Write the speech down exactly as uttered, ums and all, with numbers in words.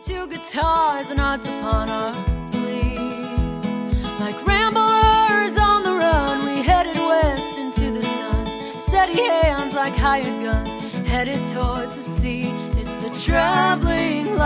Two guitars and hearts upon our sleeves. Like ramblers on the run, we headed west into the sun. Steady hands like hired guns, headed towards the sea. It's the traveling